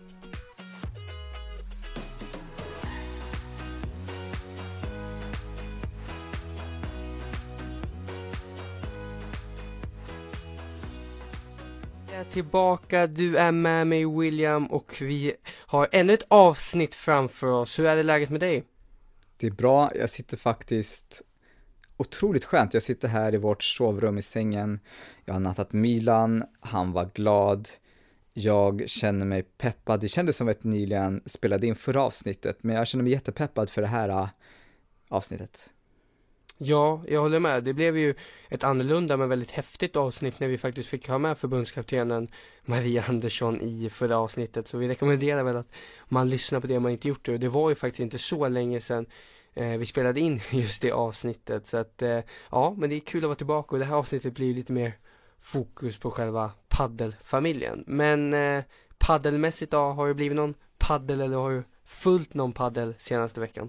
Jag är tillbaka, du är med mig William och vi har ännu ett avsnitt framför oss. Hur är det läget med dig? Det är bra, jag sitter faktiskt otroligt skönt. Jag sitter här i vårt sovrum i sängen. Jag har nattat Milan, han var glad. Jag känner mig peppad. Det kändes som att jag nyligen spelade in förra avsnittet, men jag känner mig jättepeppad för det här avsnittet. Ja, jag håller med. Det blev ju ett annorlunda men väldigt häftigt avsnitt när vi faktiskt fick ha med förbundskaptenen Maria Andersson i förra avsnittet. Så vi rekommenderar väl att man lyssnar på det om man inte gjort det. Och det var ju faktiskt inte så länge sedan vi spelade in just det avsnittet. Så att ja, men det är kul att vara tillbaka och det här avsnittet blir ju lite mer fokus på själva paddelfamiljen. Men paddelmässigt då, har det blivit någon paddel eller har du följt någon paddel senaste veckan?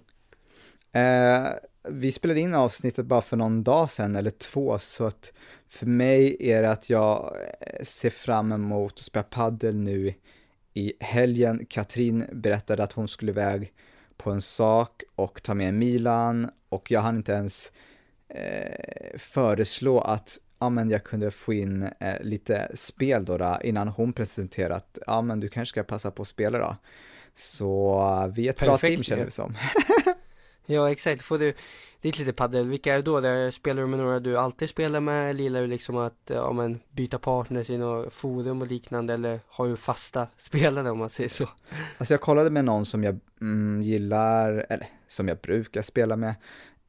Vi spelade in avsnittet bara för någon dag sedan eller 2, så att för mig är det att jag ser fram emot att spela paddel nu i helgen. Katrin berättade att hon skulle iväg på en sak och ta med Milan, och jag hann inte ens föreslå att men jag kunde få in lite spel då innan hon presenterat men du kanske ska passa på att spela då. Så vi är ett bra team, känner vi som. Ja, exakt. Får du ditt lite paddel, vilka är det då? Där spelar du med några du alltid spelar med, eller gillar du liksom att byta partners i några forum och liknande, eller har du fasta spelare om man säger så? Alltså jag kollade med någon som jag gillar, eller som jag brukar spela med.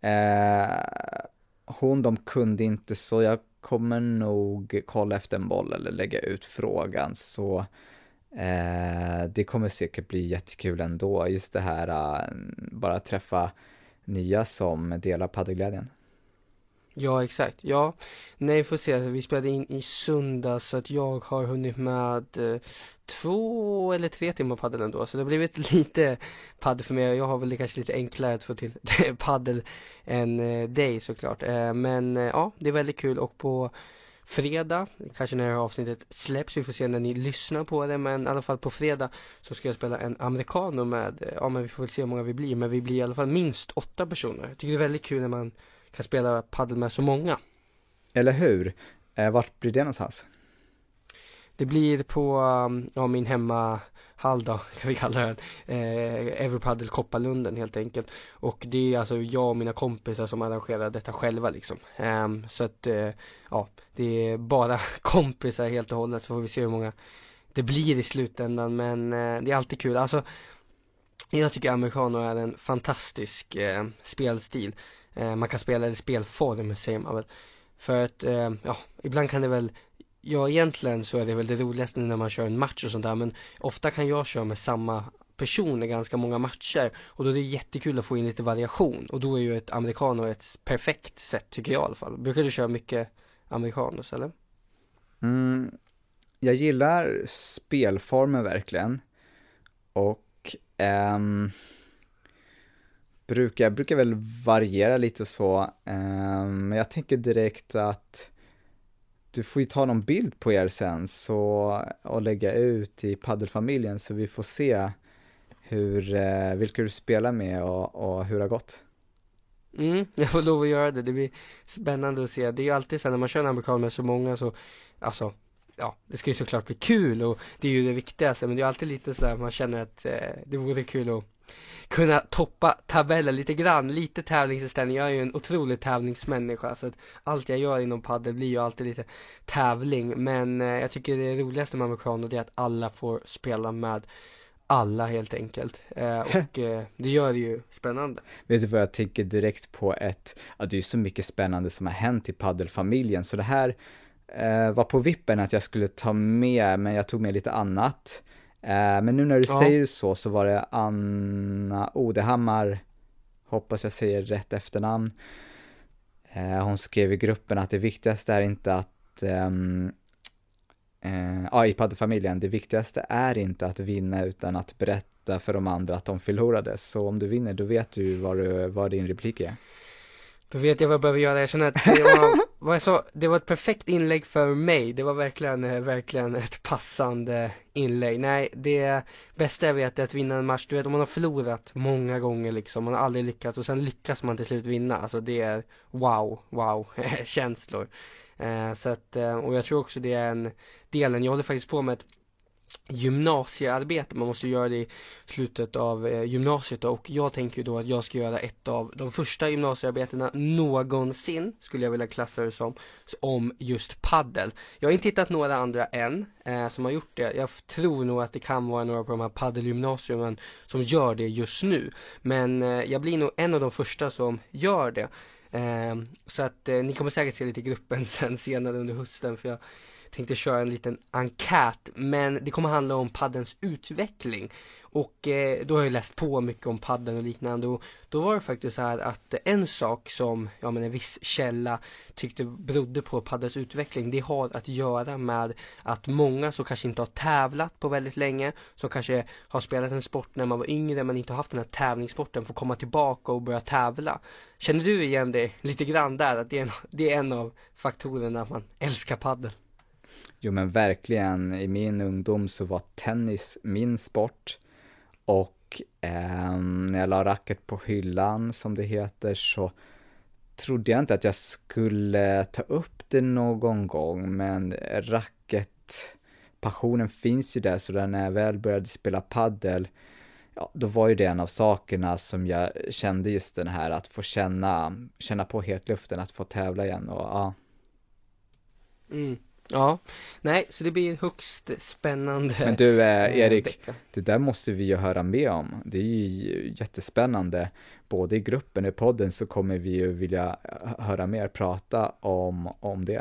De kunde inte, så jag kommer nog kolla efter en boll eller lägga ut frågan, så det kommer säkert bli jättekul ändå, just det här bara träffa nya som delar paddelglädjen. Ja, exakt. Ja, nej, får se. Vi spelade in i söndag så att jag har hunnit med 2 eller 3 timmar paddel ändå. Så det har blivit lite paddel för mig. Jag har väl kanske lite enklare att få till paddel än dig såklart. Men ja, det är väldigt kul, och på fredag, kanske när det här avsnittet släpps, vi får se när ni lyssnar på det, men i alla fall på fredag så ska jag spela en americano med, men vi får väl se hur många vi blir, men vi blir i alla fall minst 8 personer. Jag tycker det är väldigt kul när man kan spela paddel med så många. Eller hur? Vart blir det någonstans? Det blir på min hemmahall då, kan vi kalla den. Everpaddle Kopparlunden helt enkelt. Och det är alltså jag och mina kompisar som arrangerar detta själva liksom. Så att det är bara kompisar helt och hållet, så får vi se hur många det blir i slutändan. Men det är alltid kul. Alltså, jag tycker americano är en fantastisk spelstil. Man kan spela i spelform, säger man väl. För att ibland kan det väl, egentligen så är det väl det roligaste när man kör en match och sånt där, men ofta kan jag köra med samma person i ganska många matcher, och då är det jättekul att få in lite variation, och då är ju ett americano ett perfekt sätt, tycker jag i alla fall. Brukar du köra mycket americanos, eller? Jag gillar spelformen verkligen, och brukar väl variera lite och så, men jag tänker direkt att du får ju ta någon bild på er sen och lägga ut i paddelfamiljen, så vi får se vilka du spelar med och hur det har gått. Jag får lov att göra det. Det blir spännande att se. Det är ju alltid så när man kör en amerikan med så många, så alltså, det ska ju såklart bli kul, och det är ju det viktigaste, men det är alltid lite så där man känner att det vore kul att kunna toppa tabellen lite grann, lite tävlingsinställning. Jag är ju en otrolig tävlingsmänniska, så att allt jag gör inom paddel blir ju alltid lite tävling, men jag tycker det roligaste med americano är att alla får spela med alla helt enkelt, och det gör det ju spännande. Vet du vad jag tänker direkt på? Det är så mycket spännande som har hänt i paddelfamiljen, så det här var på vippen att jag skulle ta med, men jag tog med lite annat. Men nu när du säger så var det Anna Odehammar, hoppas jag säger rätt efternamn. Hon skrev i gruppen att det viktigaste är inte att i paddelfamiljen, det viktigaste är inte att vinna utan att berätta för de andra att de förlorade. Så om du vinner, då vet du vad din replik är. Då vet jag vad jag behöver göra. Jag känner att det var ett perfekt inlägg för mig. Det var verkligen ett passande inlägg. Nej, det bästa jag vet är att vinna en match. Du vet, om man har förlorat många gånger liksom, man har aldrig lyckats och sen lyckas man till slut vinna. Alltså det är wow känslor. Så att, och jag tror också det är en delen. Jag håller faktiskt på med ett gymnasiearbete. Man måste göra det i slutet av gymnasiet då. Och jag tänker ju då att jag ska göra ett av de första gymnasiearbetena någonsin, skulle jag vilja klassa det som, om just paddel. Jag har inte hittat några andra än som har gjort det. Jag tror nog att det kan vara några på de här paddelgymnasierna som gör det just nu. Men jag blir nog en av de första som gör det. Så att ni kommer säkert se lite i gruppen senare under hösten, för jag tänkte köra en liten enkät, men det kommer handla om paddens utveckling. Och då har jag läst på mycket om padden och liknande, och då var det faktiskt så här att en sak som en viss källa tyckte berodde på paddens utveckling, det har att göra med att många som kanske inte har tävlat på väldigt länge, som kanske har spelat en sport när man var yngre men inte har haft den här tävlingssporten, får komma tillbaka och börja tävla. Känner du igen det lite grann där, att det är en av faktorerna att man älskar paddel? Jo men verkligen, i min ungdom så var tennis min sport, och när jag la racket på hyllan som det heter så trodde jag inte att jag skulle ta upp det någon gång, men racketpassionen finns ju där, så när jag väl började spela paddel, ja, då var ju det en av sakerna som jag kände, just den här att få känna på hetluften, att få tävla igen och ja. Ja, nej, så det blir högst spännande. Men du Erik, det där måste vi ju höra mer om. Det är ju jättespännande. Både i gruppen och i podden så kommer vi ju vilja höra mer prata om det.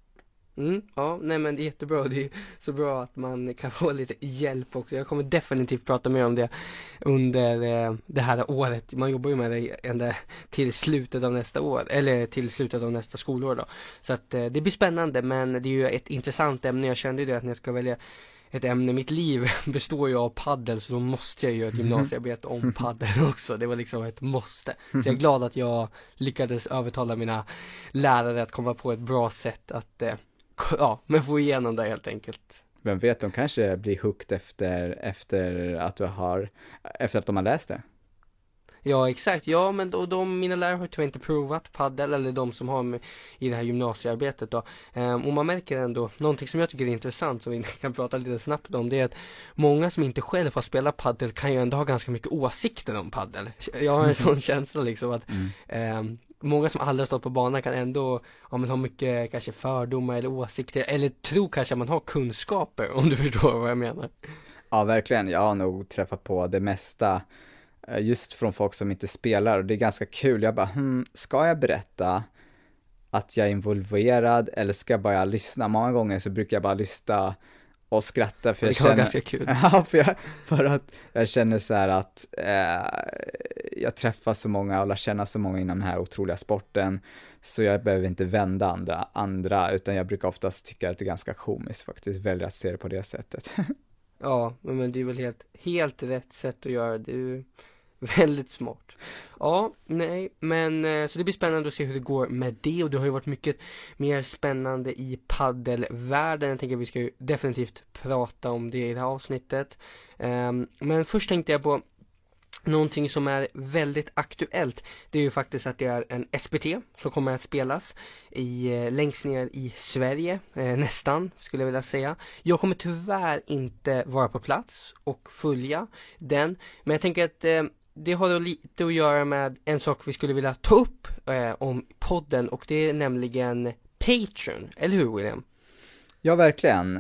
Ja, nej men det är jättebra. Det är så bra att man kan få lite hjälp också. Jag kommer definitivt prata mer om det under det här året. Man jobbar ju med det ända till slutet av nästa år, eller till slutet av nästa skolår då. Så att det blir spännande, men det är ju ett intressant ämne. Jag kände ju det att när jag ska välja ett ämne, mitt liv består ju av paddel, så då måste jag göra ett gymnasiearbete om paddel också. Det var liksom ett måste. Så jag är glad att jag lyckades övertala mina lärare att komma på ett bra sätt att men få igenom det helt enkelt. Vem vet, de kanske blir hooked efter att de har läst det. Ja, exakt. Ja, men mina lärare har tyvärr inte provat paddel, eller de som har med i det här gymnasiearbetet då. Och man märker ändå, någonting som jag tycker är intressant, som vi kan prata lite snabbt om, det är att många som inte själv har spelat paddel kan ju ändå ha ganska mycket åsikter om paddel. Jag har en sån känsla liksom att många som aldrig har stått på banan kan ändå ha mycket kanske fördomar eller åsikter, eller tror kanske att man har kunskaper, om du förstår vad jag menar. Ja, verkligen. Jag har nog träffat på det mesta just från folk som inte spelar, och det är ganska kul. Jag bara, ska jag berätta att jag är involverad, eller ska jag bara lyssna? Många gånger så brukar jag bara lyssna och skratta, för jag känner, ganska kul. Ja, för att jag känner så här att jag träffar så många och lär känna så många inom den här otroliga sporten, så jag behöver inte vända andra, utan jag brukar oftast tycka att det är ganska komiskt faktiskt, välja att se det på det sättet. Ja, men det är väl helt rätt sätt att göra det. Du är väldigt smart. Ja, nej, men så det blir spännande att se hur det går med det, och det har ju varit mycket mer spännande i paddelvärlden. Jag tänker att vi ska ju definitivt prata om det i det här avsnittet. Men först tänkte jag på någonting som är väldigt aktuellt. Det är ju faktiskt att det är en SPT som kommer att spelas längst ner i Sverige, nästan skulle jag vilja säga. Jag kommer tyvärr inte vara på plats och följa den, men jag tänker att det har lite att göra med en sak vi skulle vilja ta upp om podden, och det är nämligen Patreon, eller hur William? Ja, verkligen.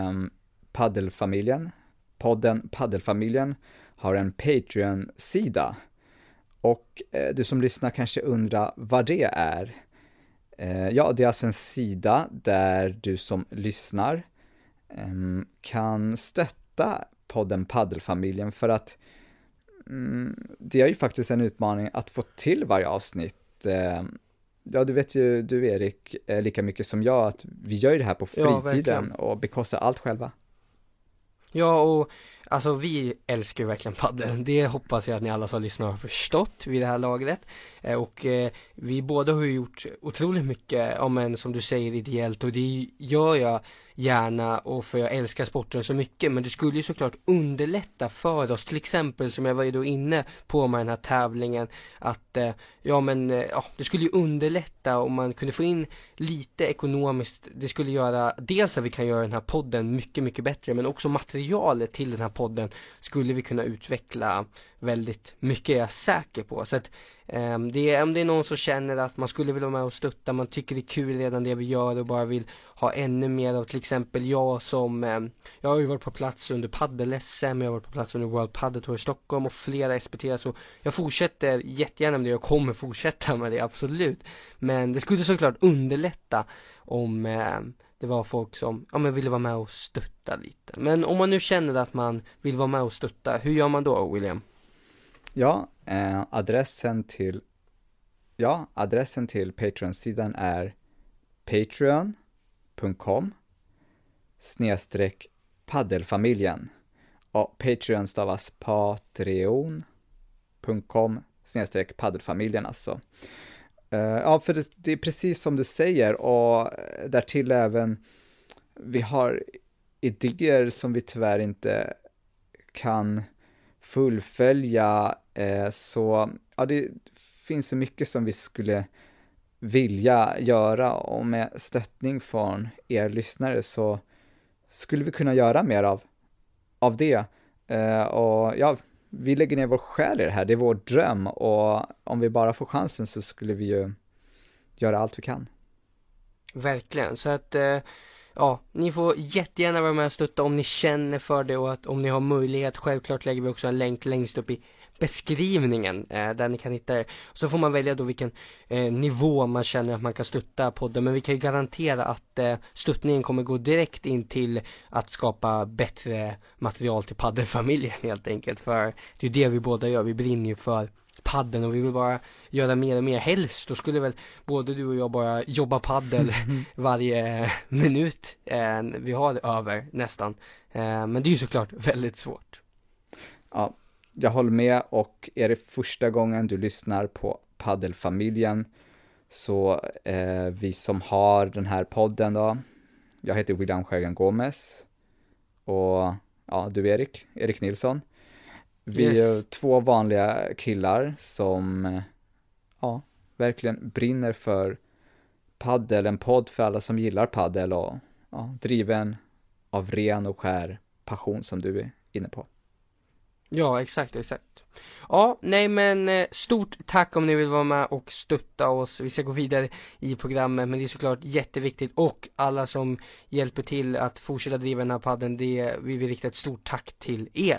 Podden Paddelfamiljen har en Patreon-sida, och du som lyssnar kanske undrar vad det är. Ja, det är alltså en sida där du som lyssnar kan stötta podden Paddelfamiljen, för att det är ju faktiskt en utmaning att få till varje avsnitt. Ja, du vet ju du Erik lika mycket som jag att vi gör det här på fritiden och bekostar allt själva. Ja, och alltså vi älskar ju verkligen padel. Det hoppas jag att ni alla som lyssnar har förstått vid det här lagret. Och vi båda har ju gjort otroligt mycket, om en som du säger, ideellt, och det gör jag gärna, och för jag älskar sporten så mycket. Men det skulle ju såklart underlätta för oss, till exempel som jag var ju då inne på med den här tävlingen, att det skulle ju underlätta om man kunde få in lite ekonomiskt. Det skulle göra dels att vi kan göra den här podden mycket, mycket bättre, men också materialet till den här podden skulle vi kunna utveckla väldigt mycket, är jag säker på. Så att om det är någon som känner att man skulle vilja vara med och stötta, man tycker det är kul redan det vi gör och bara vill ha ännu mer av, till exempel jag har ju varit på plats under paddel-SM, jag har varit på plats under World Padel Tour i Stockholm och flera SPT, så jag fortsätter jättegärna med det, jag kommer fortsätta med det, absolut. Men det skulle såklart underlätta om det var folk som ville vara med och stötta lite. Men om man nu känner att man vill vara med och stötta, hur gör man då, William? Ja, adressen till Patreon-sidan är patreon.com/paddelfamiljen. Och Patreon stavas patreon.com/paddelfamiljen alltså. För det är precis som du säger, och därtill även vi har idéer som vi tyvärr inte kan fullfölja, så det finns så mycket som vi skulle vilja göra, och med stöttning från er lyssnare så skulle vi kunna göra mer av det. Vi lägger ner vår själ i det här, det är vår dröm, och om vi bara får chansen så skulle vi ju göra allt vi kan. Verkligen, så att ni får jättegärna vara med och stötta om ni känner för det, och att om ni har möjlighet, självklart lägger vi också en länk längst upp i beskrivningen där ni kan hitta det. Så får man välja då vilken nivå man känner att man kan stötta podden, men vi kan ju garantera att stöttningen kommer gå direkt in till att skapa bättre material till paddelfamiljen helt enkelt, för det är det vi båda gör, vi brinner ju för padden och vi vill bara göra mer och mer. Helst då skulle väl både du och jag bara jobba paddel varje minut vi har över nästan, men det är ju såklart väldigt svårt. Ja, jag håller med, och är det första gången du lyssnar på Paddelfamiljen, så vi som har den här podden då, jag heter William Sjögren Gomez, och du Erik Nilsson. Vi är två vanliga killar som verkligen brinner för paddel, en podd för alla som gillar paddel, och driven av ren och skär passion som du är inne på. Ja, exakt. Ja, nej men stort tack om ni vill vara med och stötta oss. Vi ska gå vidare i programmet, men det är såklart jätteviktigt, och alla som hjälper till att fortsätta driva den här padden, vi vill rikta ett stort tack till er.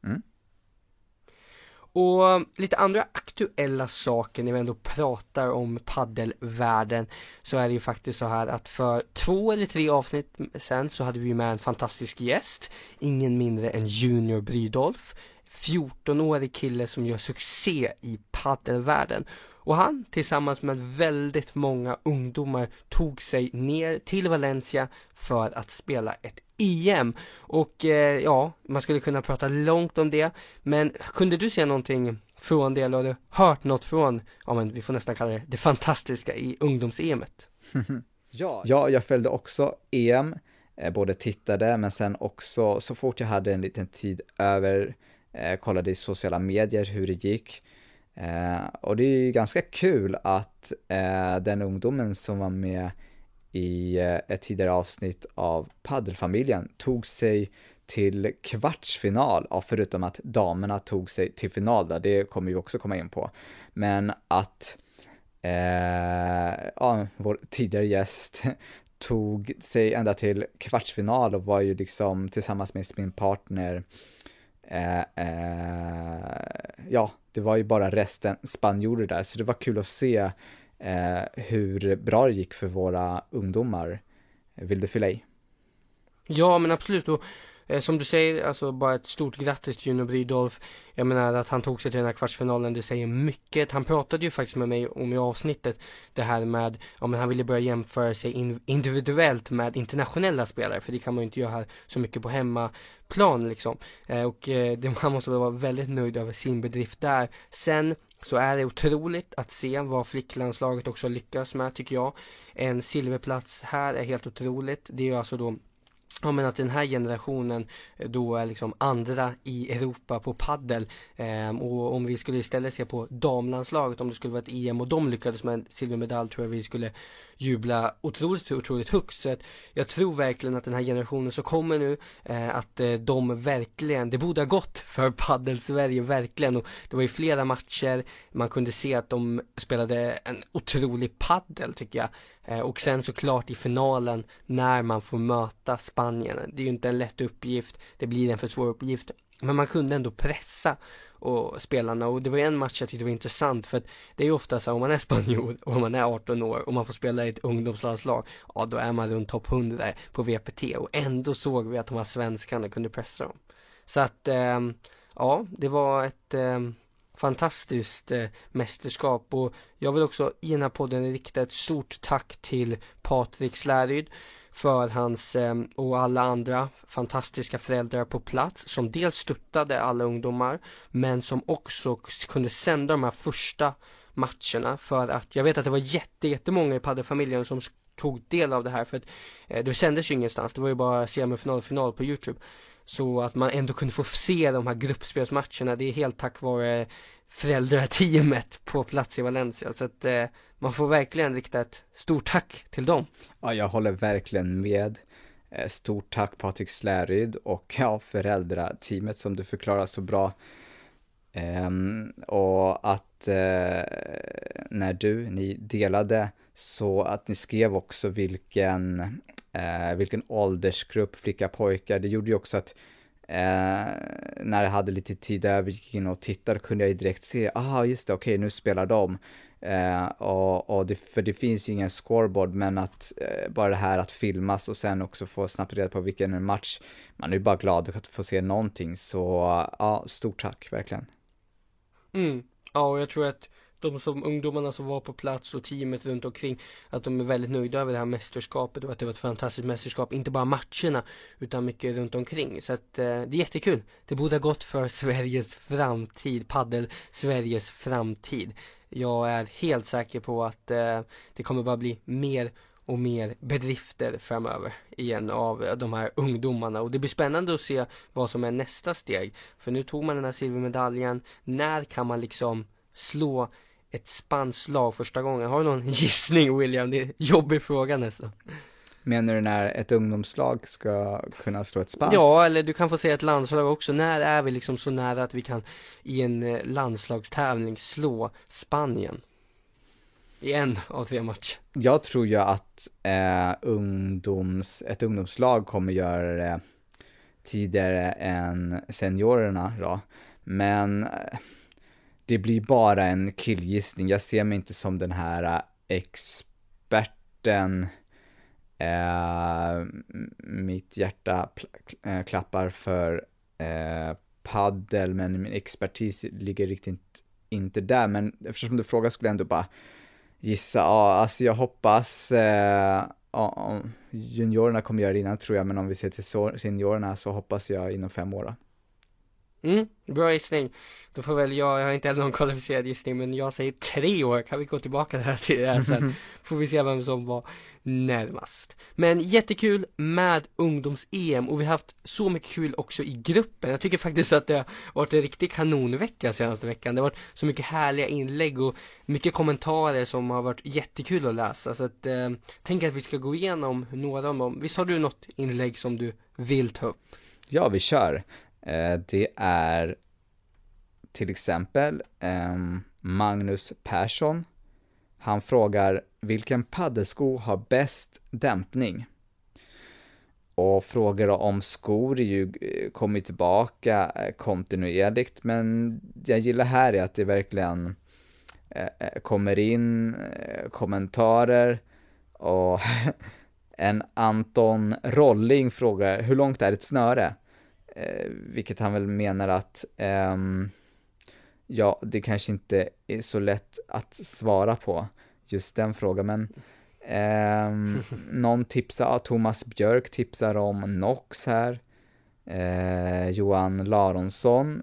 Och lite andra aktuella saker när vi ändå pratar om paddelvärlden, så är det ju faktiskt så här att för 2 eller 3 avsnitt sen så hade vi med en fantastisk gäst, ingen mindre än Junior Brydolf, 14-årig kille som gör succé i paddelvärlden. Och han tillsammans med väldigt många ungdomar tog sig ner till Valencia för att spela ett EM. Och man skulle kunna prata långt om det, men kunde du se någonting från det, eller har du hört något från, vi får nästan kalla det fantastiska i ungdoms-EMet? Ja, jag följde också EM, både tittade, men sen också så fort jag hade en liten tid över kollade i sociala medier hur det gick. Och det är ju ganska kul att den ungdomen som var med i ett tidigare avsnitt av Paddelfamiljen tog sig till kvartsfinal, förutom att damerna tog sig till final där, det kommer vi också komma in på. Men att vår tidigare gäst tog sig ända till kvartsfinal och var ju liksom tillsammans med sin partner det var ju bara resten spanjorer där, så det var kul att se hur bra det gick för våra ungdomar. Vill du fylla i? Ja, men absolut, och Som du säger, alltså bara ett stort grattis till Junior Brydolf. Jag menar att han tog sig till den här kvartsfinalen, det säger mycket. Han pratade ju faktiskt med mig om i avsnittet det här med, ja men han ville börja jämföra sig individuellt med internationella spelare, för det kan man ju inte göra här så mycket på hemmaplan liksom. Han måste väl vara väldigt nöjd över sin bedrift där. Sen så är det otroligt att se vad flicklandslaget också lyckas med, tycker jag. En silverplats här är helt otroligt. Det är ju alltså då, ja, men att den här generationen då är liksom andra i Europa på paddel, och om vi skulle istället se på damlandslaget, om det skulle vara ett EM och de lyckades med en silvermedalj, tror jag vi skulle jubla otroligt högt. Så att jag tror verkligen att den här generationen som kommer nu, att de verkligen, det borde ha gått för paddel Sverige verkligen, och det var ju flera matcher man kunde se att de spelade en otrolig paddel, tycker jag. Och sen såklart i finalen när man får möta Spanien, det är ju inte en lätt uppgift, det blir en för svår uppgift, men man kunde ändå pressa och spelarna, och det var en match jag tyckte var intressant, för att det är ju ofta så om man är spanjor och man är 18 år och man får spela i ett ungdomslandslag, ja då är man runt topp 100 på VPT, och ändå såg vi att de här svenskarna kunde pressa dem. Så att ja, det var ett fantastiskt mästerskap, och jag vill också i den här podden rikta ett stort tack till Patrik Släryd för hans och alla andra fantastiska föräldrar på plats, som dels stöttade alla ungdomar men som också kunde sända de här första matcherna, för att jag vet att det var jättemånga i paddelfamiljen som tog del av det här, för att det sändes ju ingenstans, det var ju bara semifinal och final på YouTube. Så att man ändå kunde få se de här gruppspelsmatcherna, det är helt tack vare föräldrateamet på plats i Valencia. Så att man får verkligen rikta ett stort tack till dem. Ja, jag håller verkligen med. Stort tack Patrik Släryd och ja, föräldrateamet som du förklarar så bra. Och att när ni delade, så att ni skrev också vilken åldersgrupp, flicka, pojkar, det gjorde ju också att när jag hade lite tid över, gick in och tittade, kunde jag ju direkt se, just det, okej, nu spelar de. För det finns ju ingen scoreboard, men att bara det här att filmas och sen också få snabbt reda på vilken match, man är ju bara glad att få se någonting, så ja, stort tack, verkligen. Ja, och jag tror att ungdomarna som var på plats och teamet runt omkring, att de är väldigt nöjda över det här mästerskapet, och att det var ett fantastiskt mästerskap, inte bara matcherna utan mycket runt omkring. Så att det är jättekul. Det borde ha gått för Sveriges framtid, paddel Sveriges framtid. Jag är helt säker på att det kommer bara bli mer och mer bedrifter framöver igen av de här ungdomarna, och det blir spännande att se vad som är nästa steg, för nu tog man den här silvermedaljen. När kan man liksom slå ett spanskt lag första gången? Har du någon gissning, William? Det är en jobbig fråga nästan. Menar du när ett ungdomslag ska kunna slå ett spanskt? Ja, eller du kan få säga ett landslag också. När är vi liksom så nära att vi kan i en landslagstävling slå Spanien i en av 3 matcher? Jag tror ju att ett ungdomslag kommer göra det tidigare än seniorerna då. Men det blir bara en killgissning. Jag ser mig inte som den här experten. Mitt hjärta klappar för paddel, men min expertis ligger riktigt inte där. Men eftersom du frågar skulle jag ändå bara gissa. Alltså jag hoppas juniorerna kommer göra det innan, tror jag, men om vi ser till seniorerna så hoppas jag inom 5 år då. Bra gissning. Då får väl jag har inte heller någon kvalificerad gissning, men jag säger 3 år. Kan vi gå tillbaka till det här sen? Får vi se vem som var närmast. Men jättekul med ungdoms-EM, och vi har haft så mycket kul också i gruppen. Jag tycker faktiskt att det har varit en riktig kanonvecka senaste veckan. Det har varit så mycket härliga inlägg och mycket kommentarer som har varit jättekul att läsa. Så att tänk att vi ska gå igenom några av dem. Visst har du något inlägg som du vill ta upp? Ja, vi kör. Det är till exempel Magnus Persson. Han frågar vilken paddelsko har bäst dämpning. Och frågar om skor är ju kommit tillbaka kontinuerligt, men jag gillar här är att det verkligen kommer in kommentarer, och en Anton Rolling frågar hur långt är ett snöre? vilket han väl menar att ja, det kanske inte är så lätt att svara på just den frågan, men någon tipsar, Thomas Björk tipsar om Nox här. Johan Laronsson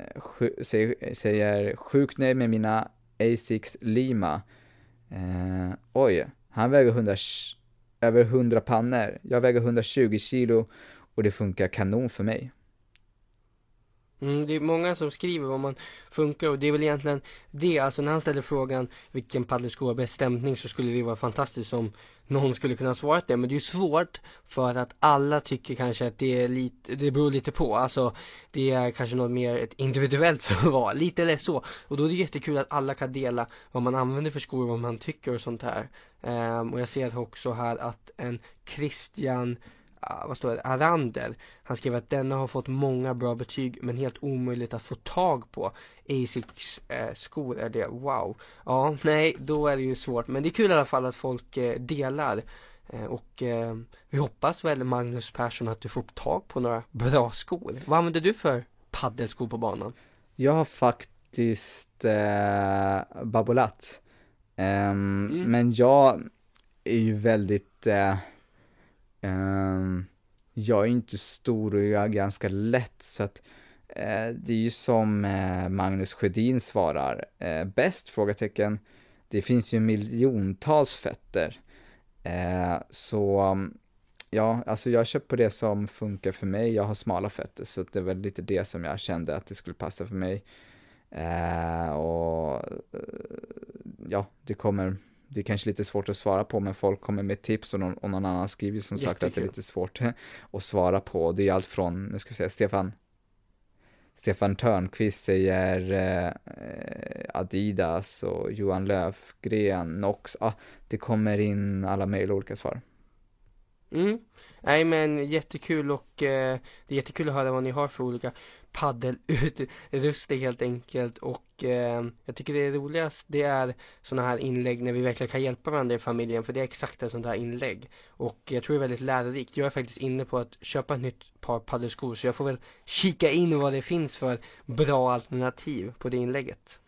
säger sjukt nöjd med mina Asics Lima. Oj, han väger över 100 pannor. Jag väger 120 kilo och det funkar kanon för mig. Det är många som skriver vad man funkar, och det är väl egentligen det, alltså när han ställer frågan vilken paddelsko har bäst stämning, så skulle det vara fantastiskt om någon skulle kunna svara det, men det är ju svårt för att alla tycker kanske att det är lite, det beror lite på, alltså det är kanske något mer ett individuellt som var lite eller så, och då är det jättekul att alla kan dela vad man använder för skor, vad man tycker och sånt här. Och jag ser också här att en Christian vad står det? Arander. Han skrev att denna har fått många bra betyg men helt omöjligt att få tag på. Asics skor är det. Wow. Ja, nej, då är det ju svårt. Men det är kul i alla fall att folk delar. Och vi hoppas väl, Magnus Persson, att du får tag på några bra skor. Vad använder du för paddelskor på banan? Jag har faktiskt Babolat. Men jag är ju väldigt... jag är inte stor och jag är ganska lätt, så att det är ju som Magnus Sjödin svarar, bäst frågetecken, det finns ju miljontals fötter, så ja, alltså jag köper på det som funkar för mig. Jag har smala fötter, så det är väl lite det som jag kände att det skulle passa för mig, och ja, det är kanske lite svårt att svara på, men folk kommer med tips, och någon annan skriver som sagt att det är lite svårt att svara på. Det är allt från, nu ska vi säga, Stefan Törnqvist säger Adidas, och Johan Löfgren, Nox. Det kommer in alla mejl och olika svar. Nej, men jättekul, och det är jättekul att höra vad ni har för olika paddelutrustning helt enkelt, och jag tycker det är roligast, det är sådana här inlägg när vi verkligen kan hjälpa varandra i familjen, för det är exakt ett sånt här inlägg, och jag tror det är väldigt lärorikt. Jag är faktiskt inne på att köpa ett nytt par paddelskor, så jag får väl kika in vad det finns för bra alternativ på det inlägget.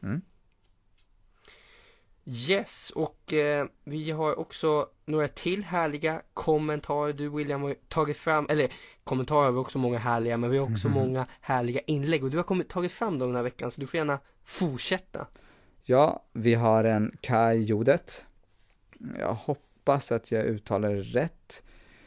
Yes, och vi har också några till härliga kommentarer. Du, William, har tagit fram, eller kommentarer har vi också många härliga, men vi har också många härliga inlägg, och du har tagit fram dem den här veckan, så du får gärna fortsätta. Ja, vi har en Kai Jodet. Jag hoppas att jag uttalar det rätt.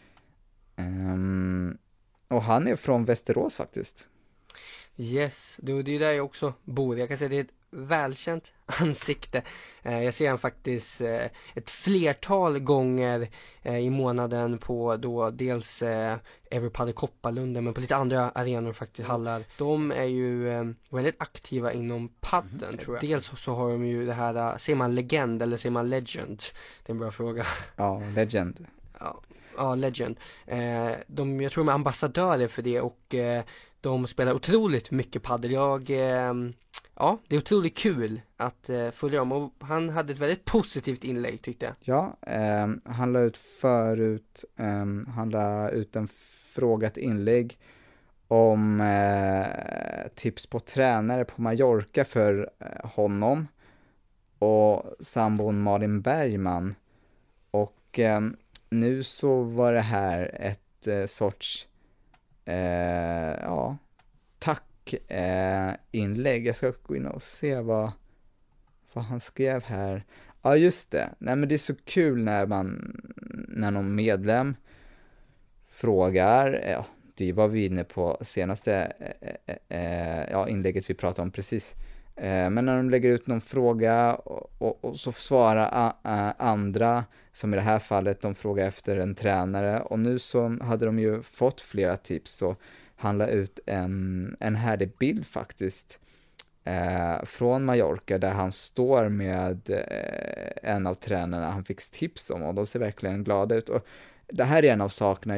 Och han är från Västerås faktiskt. Yes, det är där jag också bor. Jag kan säga att det är ett välkänt ansikte. Jag ser han faktiskt ett flertal gånger i månaden på då dels Everpadel Kopparlunden, men på lite andra arenor faktiskt, hallar. De är ju väldigt aktiva inom padden, tror jag. Dels så har de ju det här, ser man legend eller ser man legend? Det är en bra fråga. Ja, legend. Ja, legend. Jag tror de är ambassadörer för det, och de spelar otroligt mycket paddel. Ja, det är otroligt kul att följa dem, och han hade ett väldigt positivt inlägg, tyckte jag. Ja, han la ut en frågat inlägg om tips på tränare på Mallorca för honom och sambon Malin Bergman, och nu så var det här ett sorts tack inlägg. Jag ska gå in och se vad han skrev här. Ja, just det. Nej, men det är så kul när någon medlem frågar, det var vi inne på senaste inlägget vi pratade om precis. Men när de lägger ut någon fråga och så svarar andra, som i det här fallet, de frågar efter en tränare, och nu så hade de ju fått flera tips, så han la ut en härlig bild faktiskt från Mallorca där han står med en av tränarna han fick tips om, och de ser verkligen glada ut, och det här är en av sakerna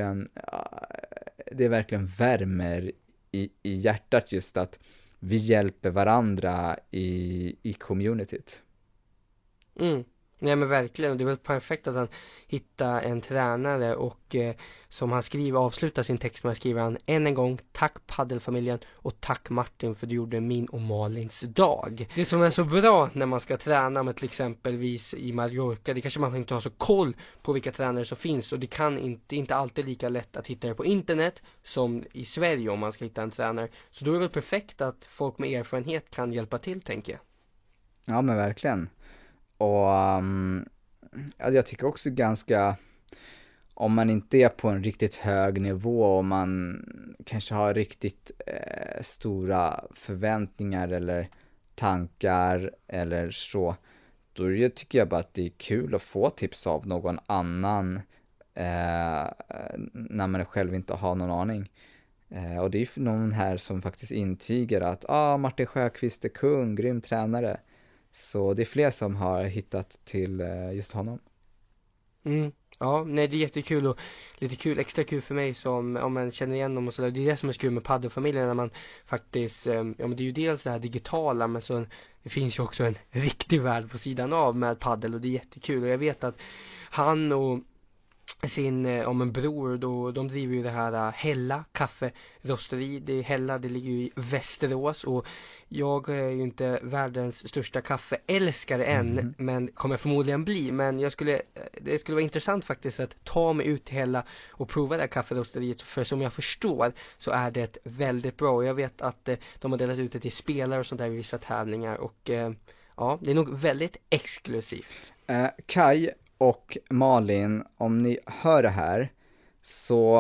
det verkligen värmer i hjärtat, just att vi hjälper varandra i communityt. Nej men verkligen, och det är väl perfekt att han hittar en tränare och som han skriver, avslutar sin text med att skriva han än en gång tack paddelfamiljen och tack Martin för du gjorde min och Malins dag. Det som är så bra när man ska träna med till exempelvis i Mallorca, det kanske man inte har så koll på vilka tränare som finns och det är inte alltid lika lätt att hitta det på internet som i Sverige om man ska hitta en tränare. Så då är det väl perfekt att folk med erfarenhet kan hjälpa till, tänker jag. Ja men verkligen. Och ja, jag tycker också ganska, om man inte är på en riktigt hög nivå och man kanske har riktigt stora förväntningar eller tankar eller så, då tycker jag bara att det är kul att få tips av någon annan när man själv inte har någon aning. Och det är ju någon här som faktiskt intygar att Martin Sjöqvist är kung, grym tränare. Så det är fler som har hittat till just honom. Ja, nej det är jättekul och lite kul, extra kul för mig som om man känner igen dem och sådär. Det är det som är så kul med paddelfamiljen när man faktiskt, ja men det är ju dels det här digitala men så det finns ju också en riktig värld på sidan av med paddel och det är jättekul och jag vet att han och sin om en bror då, de driver ju det här Hälla kafferosteri. Det är Hälla, det ligger ju i Västerås och jag är ju inte världens största kaffeälskare än men kommer förmodligen bli, men det skulle vara intressant faktiskt att ta mig ut till Hälla och prova det här kafferosteriet för som jag förstår så är det väldigt bra och jag vet att de har delat ut det till spelare och sånt där i vissa tävlingar och ja, det är nog väldigt exklusivt. Kai och Malin, om ni hör det här så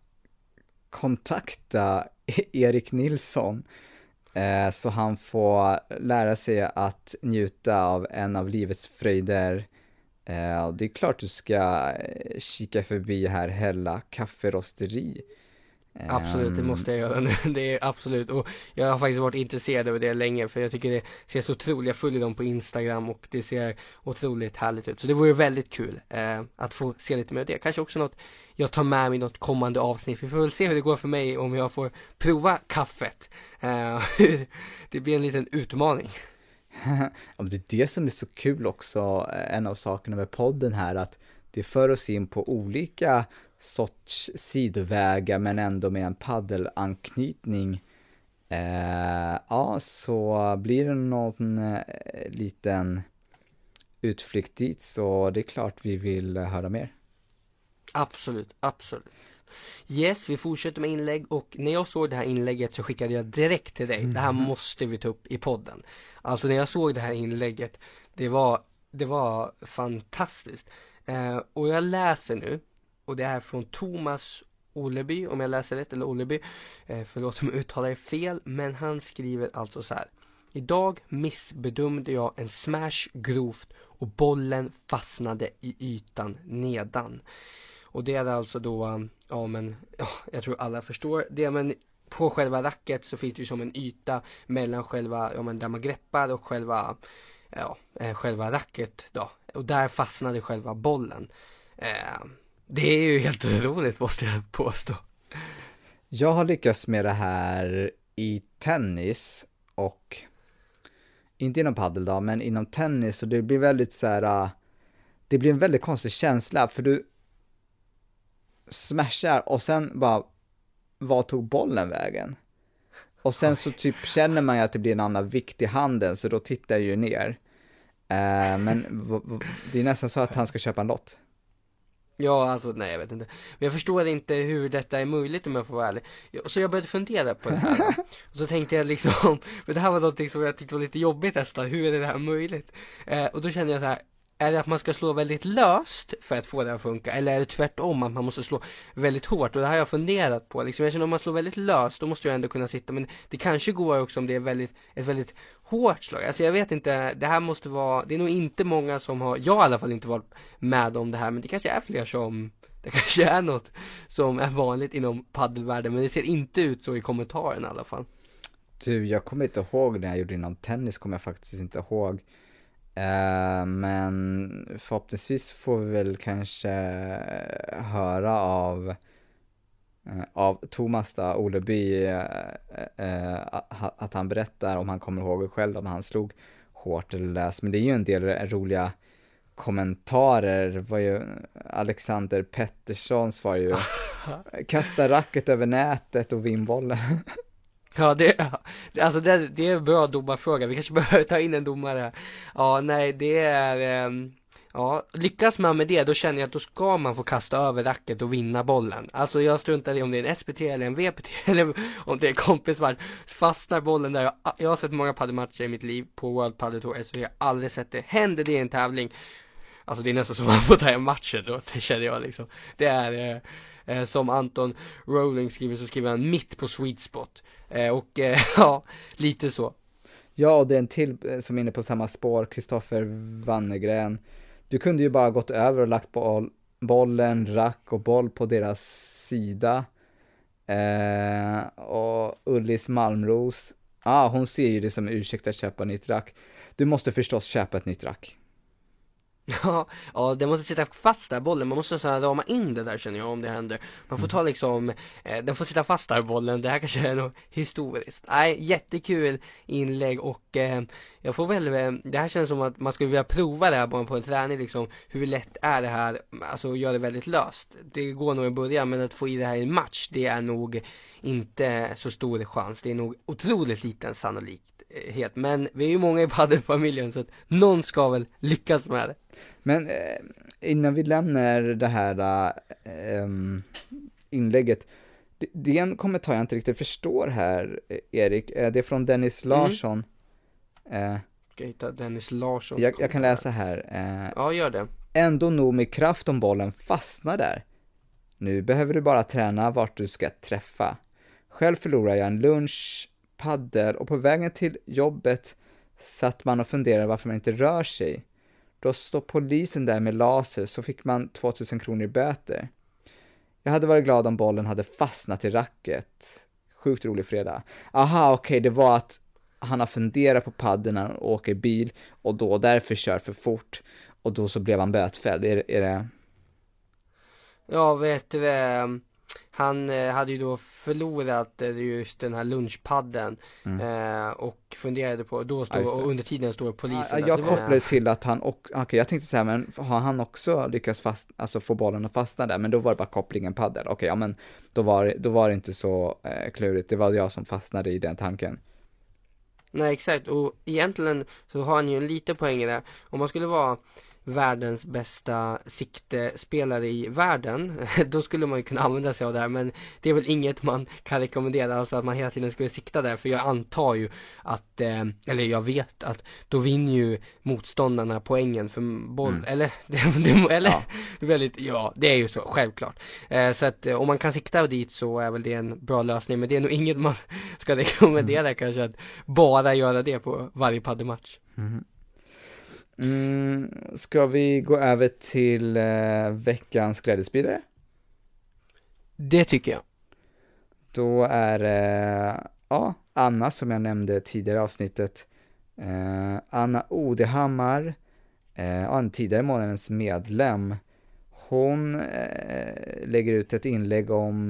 kontakta Erik Nilsson så han får lära sig att njuta av en av livets fröjder. Det är klart du ska kika förbi här Hälla kafferosteri. Absolut, det måste jag göra nu. Det är absolut, och jag har faktiskt varit intresserad över det länge för jag tycker det ser så otroligt, jag följer dem på Instagram och det ser otroligt härligt ut. Så det vore väldigt kul att få se lite mer av det. Kanske också något jag tar med mig något kommande avsnitt. Vi får väl se hur det går för mig om jag får prova kaffet. Det blir en liten utmaning. Ja, det är det som är så kul också, en av sakerna med podden här, att det för oss in på olika sorts sidovägar men ändå med en paddelanknytning. Ja, så blir det någon liten utflykt dit så det är klart vi vill höra mer. Absolut, absolut. Yes, vi fortsätter med inlägg och när jag såg det här inlägget så skickade jag direkt till dig. Det här måste vi ta upp i podden. Alltså när jag såg det här inlägget, det var fantastiskt. Och jag läser nu, och det är från Thomas Oleby, om jag läser rätt, eller Oleby. Förlåt om jag uttalar det fel, men han skriver alltså så här. Idag missbedömde jag en smash grovt och bollen fastnade i ytan nedan. Och det är alltså då, jag tror alla förstår det, men på själva racket så finns det ju som en yta mellan själva, där man greppar och själva racket då. Och där fastnade själva bollen. Det är ju helt otroligt måste jag påstå. Jag har lyckats med det här i tennis och inte inom paddel då, men inom tennis och det blir väldigt så här, det blir en väldigt konstig känsla för du smashar och sen bara, vad tog bollen vägen? Och sen så typ känner man ju att det blir en annan vikt i handen så då tittar jag ju ner. Men det är nästan så att han ska köpa en lott. Ja, alltså nej jag vet inte. Men jag förstår inte hur detta är möjligt om jag får vara ärlig. Så jag började fundera på det här. Och så tänkte jag liksom, för det här var något som jag tyckte var lite jobbigt nästan. Hur är det här möjligt? Och då kände jag så här, är det att man ska slå väldigt löst för att få det att funka? Eller är det tvärtom att man måste slå väldigt hårt? Och det här har jag funderat på. Liksom, jag känner om man slår väldigt löst, då måste jag ändå kunna sitta. Men det kanske går också om det är ett väldigt hårt slag. Alltså jag vet inte, det här måste vara, det är nog inte många som har, jag har i alla fall inte varit med om det här. Men det kanske är fler som, det kanske är något som är vanligt inom paddelvärlden. Men det ser inte ut så i kommentaren i alla fall. Du, jag kommer inte ihåg när jag gjorde inom tennis, kommer jag faktiskt inte ihåg. Men förhoppningsvis får vi väl kanske höra av Thomas då, Oleby, att han berättar om han kommer ihåg själv om han slog hårt eller löst. Men det är ju en del roliga kommentarer var ju Alexander Pettersson var ju kasta racket över nätet och vinn bollen. Ja, alltså det är en bra domarfråga. Vi kanske behöver ta in en domare. Ja, nej, det är ja, lyckas man med det, då känner jag att då ska man få kasta över racket och vinna bollen. Alltså jag struntar i om det är en SPT eller en VPT eller om det är kompismatch. Fastnar bollen där. Jag har sett många paddelmatcher i mitt liv på World Padel Tour, så jag har aldrig sett det. Händer det i en tävling, alltså det är nästan som man får ta en matcher då, det känner jag liksom. Det är som Anton Rowling skriver, så skriver han mitt på sweet spot. Ja, lite så. Ja, och det är en till som är inne på samma spår, Kristoffer Wannegren. Du kunde ju bara gått över och lagt bollen, rack och boll på deras sida. Och Ullis Malmros, hon ser ju det som ursäkt att köpa nytt rack. Du måste förstås köpa ett nytt rack. Ja, det måste sitta fast där bollen. Man måste så här rama in det där, känner jag, om det händer. Man får ta liksom, den får sitta fast där bollen. Det här kanske är något historiskt. Nej, jättekul inlägg. Och jag får väl, det här känns som att man skulle vilja prova det här bara på en träning liksom. Hur lätt är det här? Alltså göra det väldigt löst. Det går nog i början, men att få i det här i en match, det är nog inte så stor chans. Det är nog otroligt liten sannolikt. Men vi är ju många i paddelfamiljen, så att någon ska väl lyckas med det. Men innan vi lämnar det här inlägget, det är en kommentar jag inte riktigt förstår här, Erik. Det är från Dennis Larsson. Ska jag hitta Dennis Larsson? Jag kan läsa här. Ja, gör det. Ändå nog med kraft om bollen fastnar där. Nu behöver du bara träna vart du ska träffa. Själv förlorar jag en lunch paddel och på vägen till jobbet satt man och funderade varför man inte rör sig. Då står polisen där med laser, så fick man 2000 kronor i böter. Jag hade varit glad om bollen hade fastnat i racket. Sjukt rolig fredag. Aha, okej, det var att han har funderat på paddeln när han åker bil och då därför kör för fort och då så blev han bötfälld. Är det? Ja, vet du, han hade ju då förlorat just den här lunchpadden och funderade på, då stod, och under tiden står polisen. Jag kopplade till att han, okej, jag tänkte så här, men har han också lyckats få bollen att fastna där, men då var det bara kopplingen paddel. Okej, ja, men då var det inte så klurigt, det var jag som fastnade i den tanken. Nej, exakt, och egentligen så har han ju en liten poäng där. Om man skulle vara världens bästa siktespelare i världen, då skulle man ju kunna använda sig av det här, men det är väl inget man kan rekommendera, alltså att man hela tiden skulle sikta där, för jag antar ju att, eller jag vet att då vinner ju motståndarna poängen för boll, eller ja. Väldigt, ja, det är ju så, självklart. Så att om man kan sikta dit så är väl det en bra lösning, men det är nog inget man ska rekommendera kanske, att bara göra det på varje paddelmatch. Ska vi gå över till veckans glädjespridare? Det tycker jag. Då är Anna, som jag nämnde tidigare i avsnittet. Anna Odehammar, en tidigare månadens medlem. Hon lägger ut ett inlägg om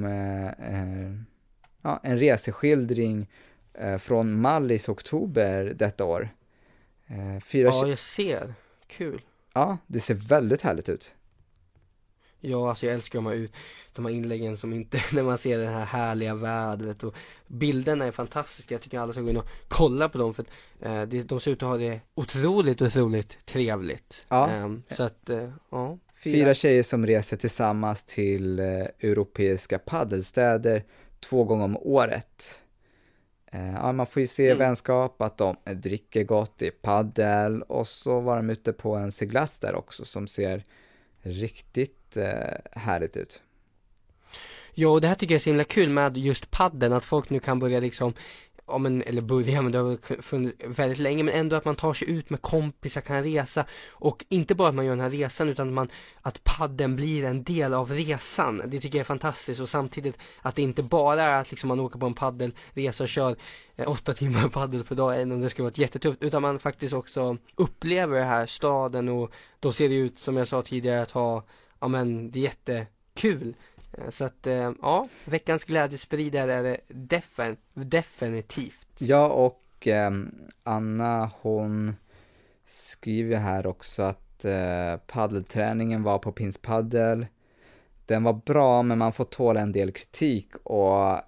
en reseskildring från Mallis oktober detta år. Ja, jag ser. Kul. Ja, det ser väldigt härligt ut. Ja, alltså jag älskar de här inläggen som inte, när man ser det här härliga vädret, och bilderna är fantastiska. Jag tycker alla ska gå in och kolla på dem, för att de ser ut att ha det otroligt trevligt. Ja. Så att, ja. 4 tjejer som reser tillsammans till europeiska paddelstäder 2 gånger om året. Man får ju se vänskap, att de dricker gott i paddel, och så var de ute på en seglass där också som ser riktigt härligt ut. Ja, och det här tycker jag är så himla kul med just paddeln, att folk nu kan börja liksom, men det har funnits väldigt länge, men ändå att man tar sig ut med kompisar, kan resa, och inte bara att man gör den här resan, utan att paddeln blir en del av resan. Det tycker jag är fantastiskt, och samtidigt att det inte bara är att liksom man åker på en paddelresa och kör 8 timmar paddel per dag, även om det skulle vara jättetufft, utan man faktiskt också upplever det här staden, och då ser det ut, som jag sa tidigare, att ha, det är jättekul. Så att, veckans glädjespridare är det definitivt. Ja, och Anna, hon skriver här också att att paddelträningen var på Pinspaddel. Den var bra, men man får tåla en del kritik, och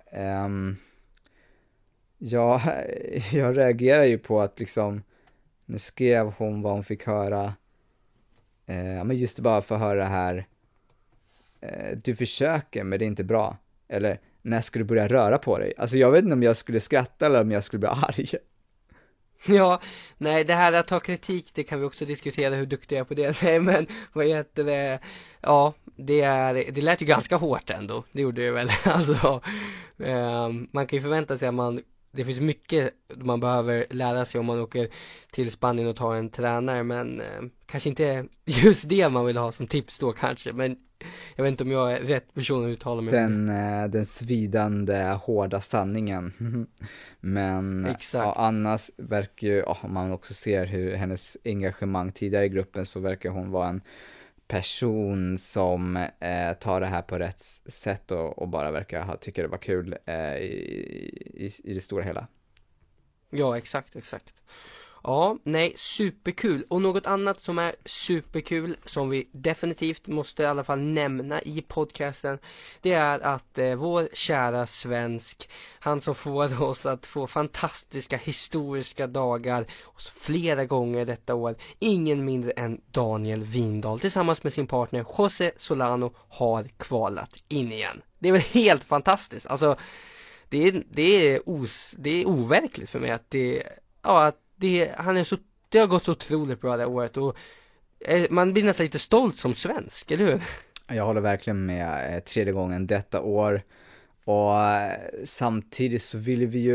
jag reagerar ju på att liksom, nu skrev hon vad hon fick höra, men just bara för att höra det här, du försöker men det är inte bra, eller när ska du börja röra på dig? Alltså jag vet inte om jag skulle skratta eller om jag skulle bli arg. Ja, nej, det här att ta kritik, det kan vi också diskutera hur duktig jag är på det. Nej, men vad heter det? Ja, det lät ju ganska hårt ändå. Det gjorde det väl. Alltså, man kan ju förvänta sig att det finns mycket man behöver lära sig om man åker till Spanien och tar en tränare, men kanske inte just det man vill ha som tips då kanske, men jag vet inte om jag är rätt person att uttala mig om det. Den svidande, hårda sanningen. Men ja, annars verkar ju, om man också ser hur hennes engagemang tidigare i gruppen, så verkar hon vara en person som tar det här på rätt sätt och bara verkar tycka det var kul i det stora hela. Ja, exakt. Ja, nej, superkul. Och något annat som är superkul, som vi definitivt måste i alla fall nämna i podcasten, det är att vår kära svensk, han som får oss att få fantastiska historiska dagar flera gånger detta år, ingen mindre än Daniel Windahl tillsammans med sin partner José Solano har kvalat in igen. Det är väl helt fantastiskt. Alltså det är overkligt för mig att det har gått så otroligt bra det året, och man blir nästan lite stolt som svensk, eller hur? Jag håller verkligen med, tredje gången detta år, och samtidigt så vill vi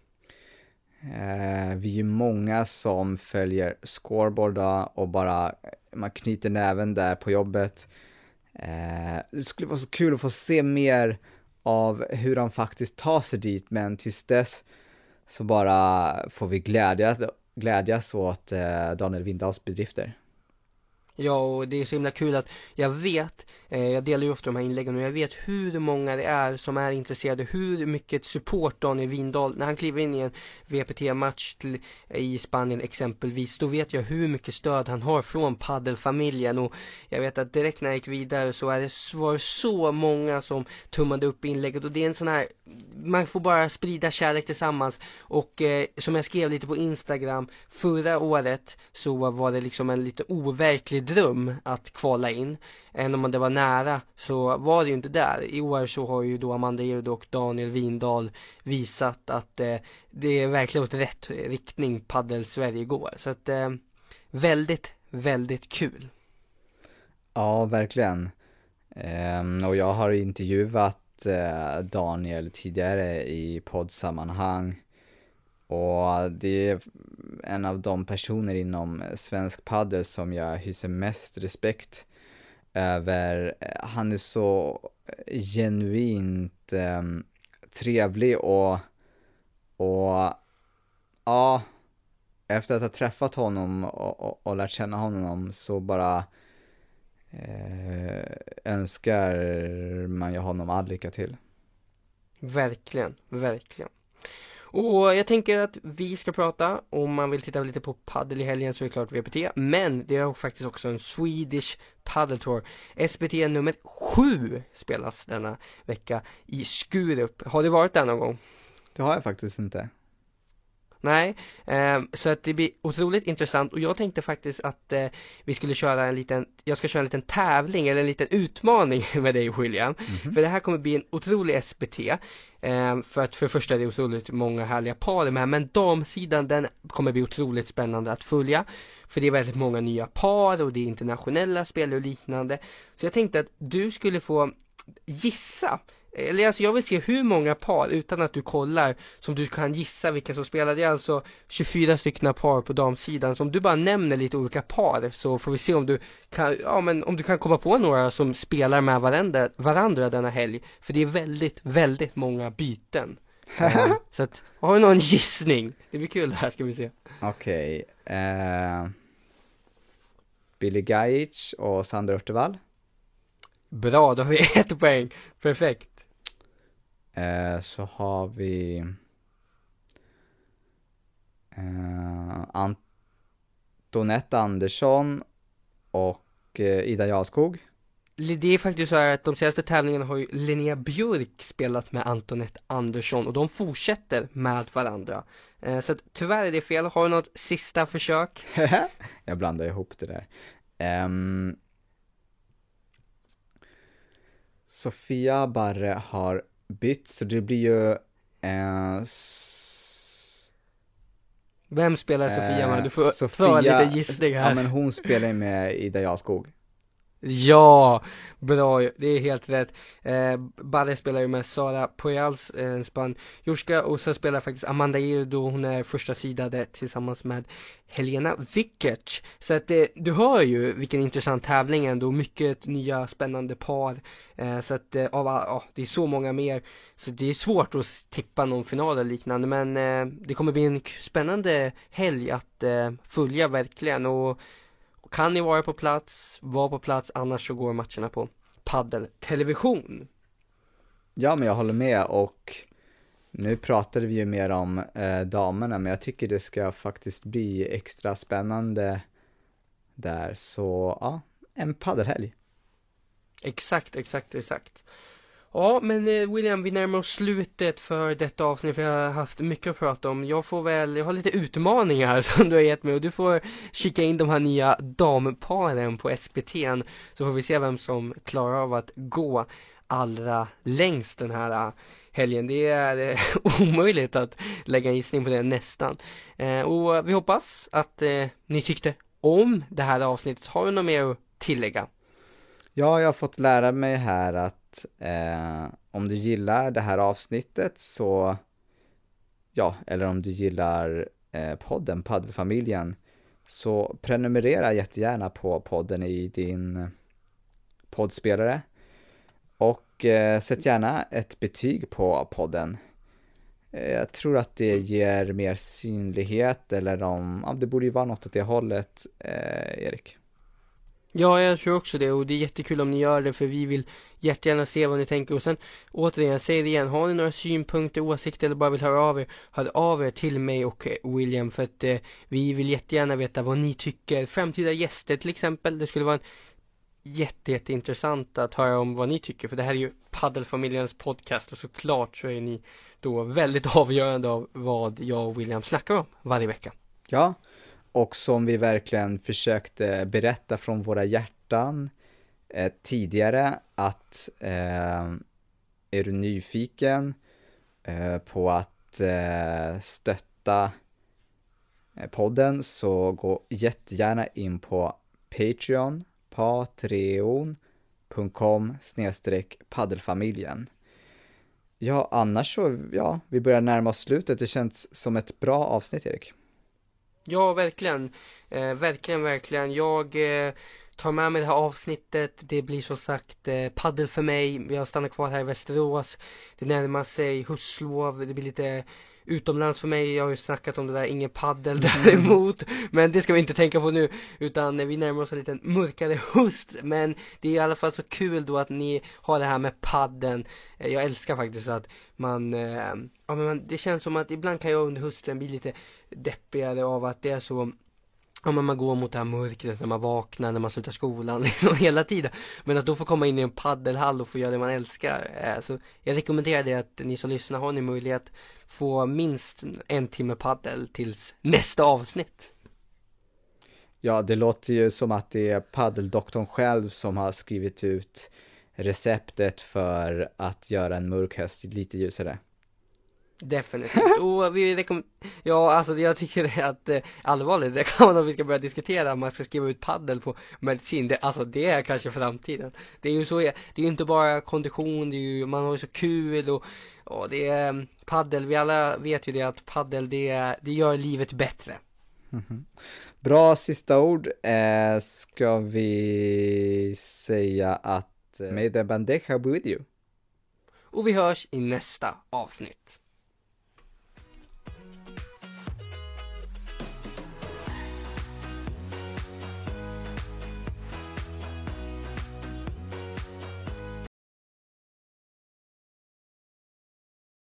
är ju många som följer scoreboard och bara man knyter näven där på jobbet. Det skulle vara så kul att få se mer av hur han faktiskt tar sig dit, men tills dess så bara får vi glädjas åt Daniel Windahls bedrifter. Ja, och det är så himla kul att jag delar ju ofta de här inläggen, och jag vet hur många det är som är intresserade, hur mycket support Daniel Windahl, när han kliver in i en VPT-match i Spanien exempelvis, då vet jag hur mycket stöd han har från paddelfamiljen, och jag vet att direkt när jag gick vidare så var det så många som tummade upp inlägget, och det är en sån här, man får bara sprida kärlek tillsammans, och som jag skrev lite på Instagram, förra året så var det liksom en lite overklig dröm att kvala in. Än om det var nära så var det ju inte där. I år så har ju då Amanda Ehrud och Daniel Windahl visat att det är verkligen åt rätt riktning Paddel Sverige går. Så att väldigt, väldigt kul. Ja, verkligen. Och jag har intervjuat Daniel tidigare i poddsammanhang. Och det är en av de personer inom svensk paddel som jag hyser mest respekt över. Han är så genuint trevlig och ja, efter att ha träffat honom och lärt känna honom så bara önskar man ju honom all lycka till. Verkligen, verkligen. Och jag tänker att vi ska prata, om man vill titta lite på paddel i helgen så är det klart VPT, men det är faktiskt också en Swedish Paddle Tour. SPT nummer 7 spelas denna vecka i Skurup. Har du varit där någon gång? Det har jag faktiskt inte. Nej, så att det blir otroligt intressant, och jag tänkte faktiskt att jag ska köra en liten tävling eller en liten utmaning med dig, William. För det här kommer bli en otrolig SPT, för att för det första är det otroligt många härliga par med, men damsidan den kommer bli otroligt spännande att följa, för det är väldigt många nya par och det är internationella spel och liknande. Så jag tänkte att du skulle få gissa, eller alltså jag vill se hur många par utan att du kollar som du kan gissa vilka som spelar. Det är alltså 24 stycken par på damsidan, så om du bara nämner lite olika par så får vi se om du kan komma på några som spelar med varandra denna helg, för det är väldigt, väldigt många byten. Så att, har du någon gissning? Det blir kul det här, ska vi se. Okej. Billy Gajic och Sandra Örtevall. Bra, då har vi 1 poäng. Perfekt. Så har vi Antonetta Andersson och Ida Jarskog. Det är faktiskt så här att de senaste tävlingarna har ju Linnea Björk spelat med Antoinette Andersson och de fortsätter med varandra. Så att, tyvärr är det fel. Har du något sista försök? Jag blandar ihop det där. Sofia Barre har bytt, så det blir ju Vem spelar Sofia med? Du får Sofia, lite gissning här. Ja, men hon spelar med Ida Jarskog. Ja, bra, det är helt rätt. Barre spelar ju med Sara Poyals, spanjorska, och så spelar faktiskt Amanda Irdo, hon är första sidade tillsammans med Helena Vickert. Så att du hör ju vilken intressant tävling ändå, mycket nya spännande par. Så att det är så många mer, så det är svårt att tippa någon final eller liknande, men det kommer bli en spännande helg att följa verkligen. Och kan ni vara på plats, annars så går matcherna på paddeltelevision. Ja, men jag håller med, och nu pratade vi ju mer om damerna, men jag tycker det ska faktiskt bli extra spännande där, så ja, en paddelhelg. Exakt. Ja, men William, vi närmar oss slutet för detta avsnitt, för jag har haft mycket att prata om. Jag har lite utmaningar som du har gett mig, och du får kika in de här nya damparen på SPT:n, så får vi se vem som klarar av att gå allra längst den här helgen. Det är omöjligt att lägga en gissning på det nästan. Och vi hoppas att ni tyckte om det här avsnittet. Har du något mer att tillägga? Ja, jag har fått lära mig här att om du gillar det här avsnittet, så ja, eller om du gillar podden Paddelfamiljen, så prenumerera jättegärna på podden i din poddspelare, och sätt gärna ett betyg på podden. Jag tror att det ger mer synlighet, eller det borde ju vara något åt det hållet, Erik. Ja, jag tror också det, och det är jättekul om ni gör det, för vi vill jättegärna se vad ni tänker. Och sen återigen, säg det igen, har ni några synpunkter, åsikter eller bara vill hör av er till mig och William, för att vi vill jättegärna veta vad ni tycker. Framtida gäster till exempel, det skulle vara jätteintressant att höra om vad ni tycker, för det här är ju Paddelfamiljens podcast, och såklart så är ni då väldigt avgörande av vad jag och William snackar om varje vecka. Ja, och som vi verkligen försökte berätta från våra hjärtan tidigare, att är du nyfiken på att stötta podden, så gå jättegärna in på patreon.com/paddelfamiljen. Ja, annars så, ja, vi börjar närma oss slutet. Det känns som ett bra avsnitt, Erik. Ja, verkligen. Verkligen. Jag tar med mig det här avsnittet. Det blir så sagt paddel för mig. Jag stannar kvar här i Västerås. Det närmar sig höstlov. Det blir lite utomlands för mig. Jag har ju snackat om det där, ingen paddel däremot. Men det ska vi inte tänka på nu. Utan vi närmar oss en liten mörkare höst. Men det är i alla fall så kul då att ni har det här med paddeln. Jag älskar faktiskt att det känns som att ibland kan jag under hösten bli lite deppigare av att det är så. Ja, men man går mot det här mörkret när man vaknar, när man slutar skolan liksom hela tiden. Men att då få komma in i en paddelhall och få göra det man älskar. Så jag rekommenderar det, att ni som lyssnar, har ni möjlighet få minst 1 timme paddel tills nästa avsnitt. Ja, det låter ju som att det är paddeldoktorn själv som har skrivit ut receptet för att göra en mörk höst lite ljusare. Definitivt. Och jag tycker det är att allvarligt, det kan man, om vi ska börja diskutera, man ska skriva ut paddel på medicin, det är kanske framtiden. Det är ju så, det är ju inte bara kondition, det är ju, man har ju så kul och det är paddel, vi alla vet ju det, att paddel det gör livet bättre. Mm-hmm. Bra sista ord. Ska vi säga att may the bandeja be with you. Och vi hörs i nästa avsnitt.